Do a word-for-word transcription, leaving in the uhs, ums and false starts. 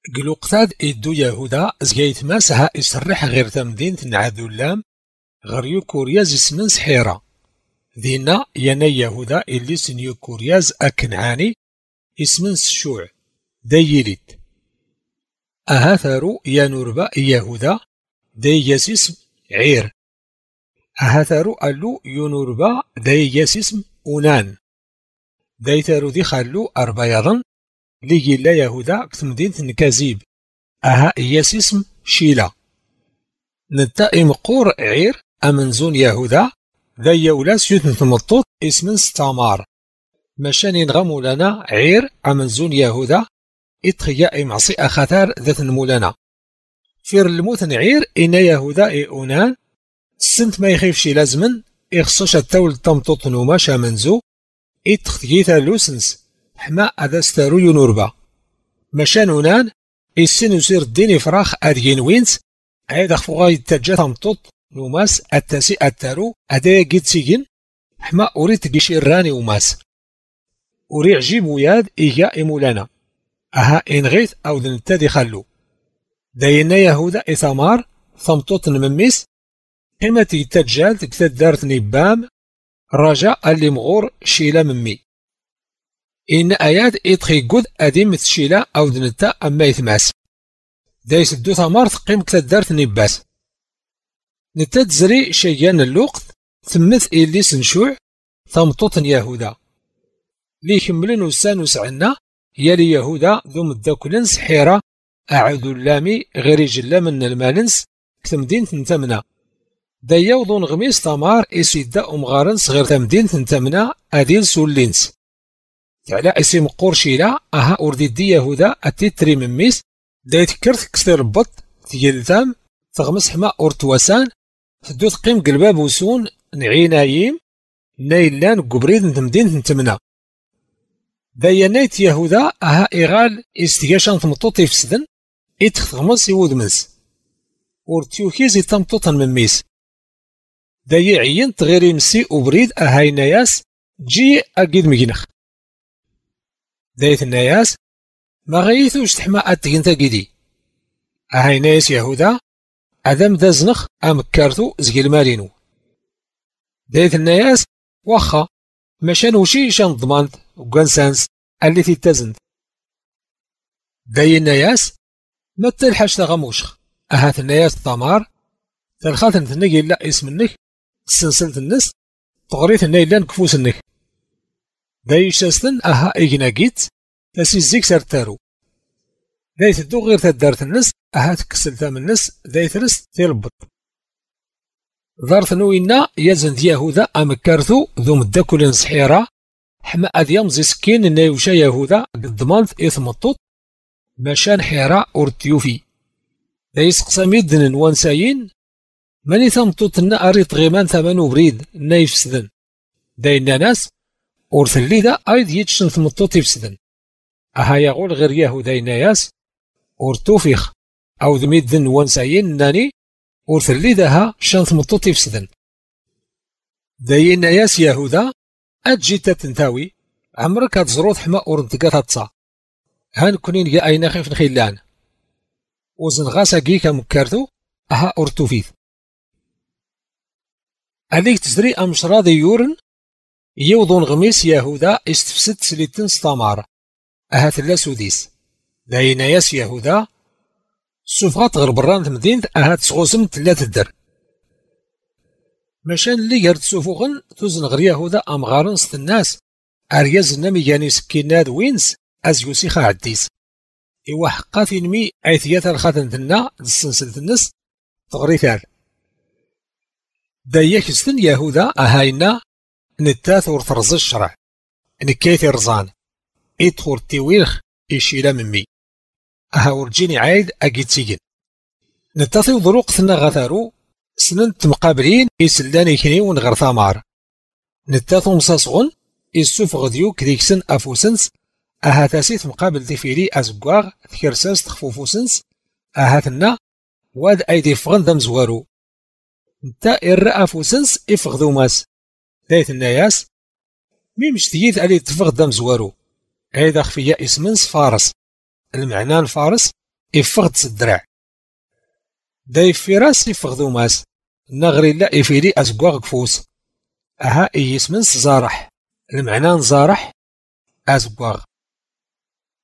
قلوقتاد إدو يهودا زيت ماسها يسرح غير تمدينة نعادو اللام غير يوكورياز اسمن سحيرة دينا يانا يهودا اللي سن يوكورياز أكنعاني اسمن سشوع دايليت أهاثارو يانوربا يهودا داي ياسسم عير أهاثارو ألو يونوربا داي ياسسم أونان دايثارو دي خالو أربايضن لي لا يهودا كتمدينة نكازيب أها ياسسم شيلا نتا إمقور عير أمنزون يهودا ذا يولاس يوثن ثمطوط اسمن ستامار مشان نغمو لنا عير أمنزون يهودا إتخيا إمعصي أخثار ذات نمولنا فير الموت عير إن يهودا إيونان سنت ما يخيفشي لازمن إخصوش التول تمطوط نوماش أمنزو إتخيثا لوسنس حما أذا ستارو ينوربا مشان ونان السن يصير الديني فراخ أدين وينس عيد خفوغا يتجا تمطوط نوماس التاسي التارو أدايا جيت سيجن حما أريد تجيشي الراني وماس أريد عجيب وياد إيجا إمولانا أها إنغيث أو ذنتادي خلو داينا يهودا إثامار ثمطوط نمميس حما تيتجال تكتاد دارت نبام رجاء اللي مغور شيلا ممي إن آيات إتخي قد أديم تشيلا أو دنتا أما يثماس دايس الدو ثمار تقيم كتاد دارت نباس نتا تزري شيان اللوقت ثمث إلي سنشوع ثمطوط يهودا لي كملن وسان وسعنا يالي يهودا ذو مداكلنس حيرة أعوذ اللامي غير جلا من المالنس كتمدين تنتمنا دا يوضون غميس تمار إسيدا أمغارنس غير تمدين تنتمنا أديل سولينس تعالى اسم قرشيلا أها أردي دي يهودا أتيتري من ميس دا يتكرت كسر البط تيلثام تغمس حما أورتواسان تدو تقيم قلبا بوسون نعينايم نايلان قبريد نتمدين نتمنا دايا نايت يهودا أها إغال استياشان تمطوطي في سدن إتخغمس يود منس ورتيوكيزي تمطوطا من ميس دايا عين تغيري مسي وبريد أهاي ناياس جي أكيد مجنخ دايت الناياس ما غيثوش تحما أتغين تاقيدي أهاي ناياس يهودا أدم دازنخ أمكارثو زقل مالينو دايت الناياس واخا مشان وشي شان ضمانت وكانسانس اللي تتزند داي الناياس ما تلحاش تغموشخ أهات الناياس الطمار تلخات تنقي لا اسم النك سلسلة النس تغريث النايلان كفوس النك داي شاستن أها إيجناكيت تاسي الزيك سارتارو داي تدو غير تدارت النس أها تكسل ثام النس داي ثلس تيربط ظارت نوينا يزن يهودا أمكارثو ذو مداكل نسحيرا حما أذيام زي سكين نايوشا يهودا قدمانت إثمطوط مشان حيرا أورتيوفي دايس قساميد نوانساين ماني ثمطوط نا أريط غيمان ثمانو بريد نايف سدن داينا ناس أورثلي دا أيض يتشن ثمطوط يفسدن أها يقول غير يهودا ناياس أورتوفيخ أو ذميد نوانساين ناني أورثلي داها شان ثمطوط يفسدن داينا ياس يهودا أتجي تتنتاوي عمرك هتزروط حما أورنتقا تتصا هان كونين يا أين خيف نخيلان وزن غاسا جيكا مكارتو أها أورتوفيث عليك تزري أمشراضي يورن يوضون غميس يهودا استفسد سليتن ستامار أها ثلا سوديس داينا ياس يهودا سوفغات غير بران تمدين أها تسغوسم تلا تدر مشان اللي يرد سوفوغن توزن غير يهودا أمغارن ست الناس أرياز نامي يعني سكيناد وينس أز يوسيخا عديس إوا حقا تنمي عيثيات الخاتن تنا السنسلة النس تغريثال داياك ستن يهودا أهاينا نتاث ورثرز الشرع نكيث رزان إدخور تيويخ إشيلا ممي أها ورجيني عايد أكيد سيجن نتاثي وضروق ثنا غثارو سننت مقابلين يسلاني كنيون غير ثمار نتاثو مصاصغن يسوف غديوك ديكسن أفوسنس أها تاسيث مقابل تفيري أزقواغ ثكرساس تخفوفوسنس أها ثنا واد أيدي فغن ذم زوارو نتا إر أفوسنس إفغذو ماس دايت الناياس مي مشتييث ألي تفغ ذم زوارو هيدا خفية اسمنس فارس المعنى فارس إفغد الدرع. دايف فراس إفغد وماس نغري لا إفيلي أزقواغ كفوس. أها إيس من زارح المعنى نزارح أزقواغ.